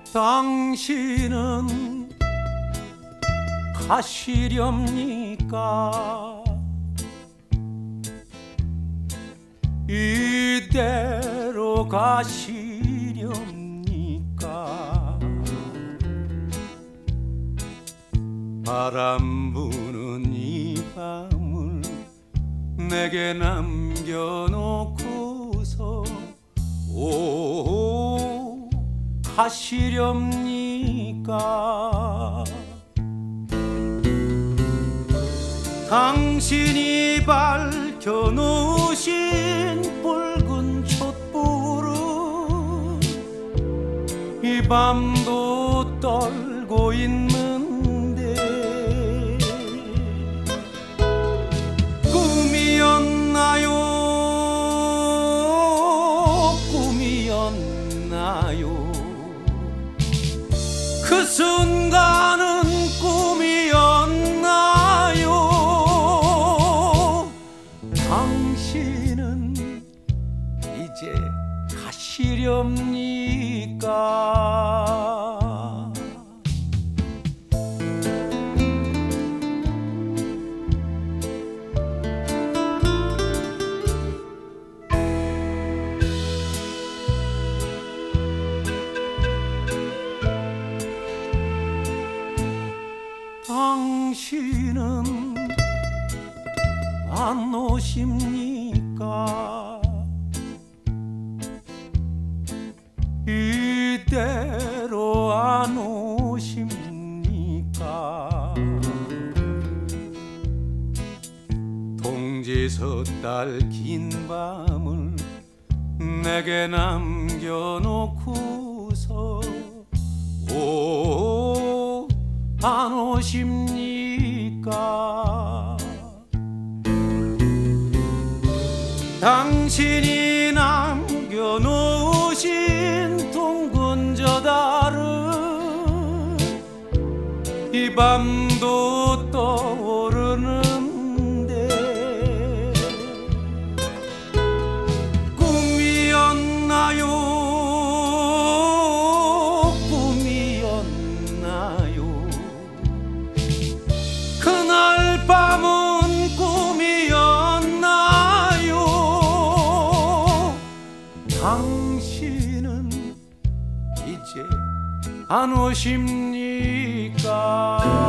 당신은 가시렵니까? 이대로 가시렵니까? 바람 부는 이 밤을 내게 남겨놓고서 오 가시렵니까? 당신이 밝혀놓으신 붉은 촛불은 이 밤도 떨고 있는데 꿈이었나요? 꿈이었나요? 그 순간은 꿈이었나요? 당신은 이제 가시렵니까? 당신은 안 오십니까? 이대로 안 오십니까? 동지서 딸 긴 밤을 내게 남겨놓고서 오 안 오십니까? 당신이 남겨놓으신 둥근 저 달은 이 밤도 떠오르는데 꿈이었나요? 꿈이었나요? 그날 밤은 꿈이었나요? 당신은 이제 안 오십니까?